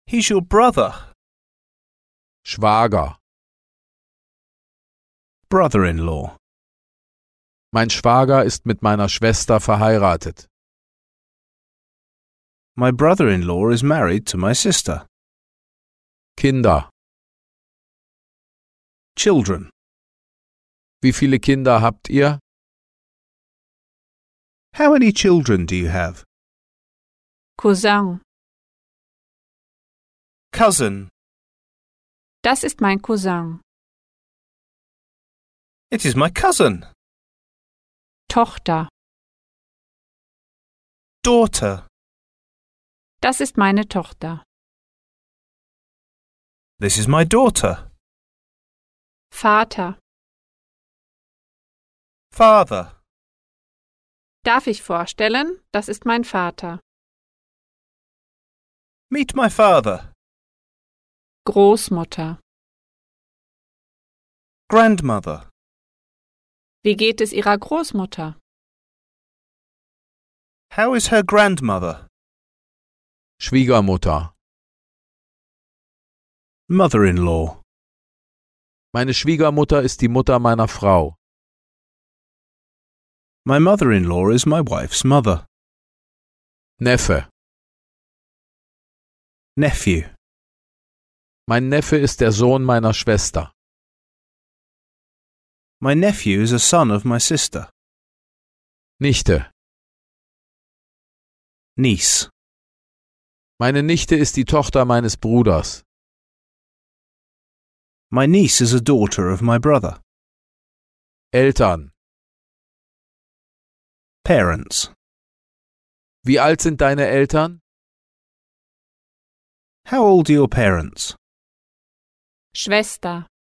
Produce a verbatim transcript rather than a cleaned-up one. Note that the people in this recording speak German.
He's your brother. Schwager. Brother-in-law. Mein Schwager ist mit meiner Schwester verheiratet. My brother-in-law is married to my sister. Kinder. Children. Wie viele Kinder habt ihr? How many children do you have? Cousin. Cousin. Das ist mein Cousin. It is my cousin. Tochter. Daughter. Das ist meine Tochter. This is my daughter. Vater. Father. Darf ich vorstellen, das ist mein Vater. Meet my father. Großmutter. Grandmother. Wie geht es Ihrer Großmutter? How is her grandmother? Schwiegermutter. Mother-in-law. Meine Schwiegermutter ist die Mutter meiner Frau. My mother-in-law is my wife's mother. Neffe. Nephew. Mein Neffe ist der Sohn meiner Schwester. My nephew is a son of my sister. Nichte. Niece. Meine Nichte ist die Tochter meines Bruders. My niece is a daughter of my brother. Eltern. Parents. Wie alt sind deine Eltern? How old are your parents? Schwester.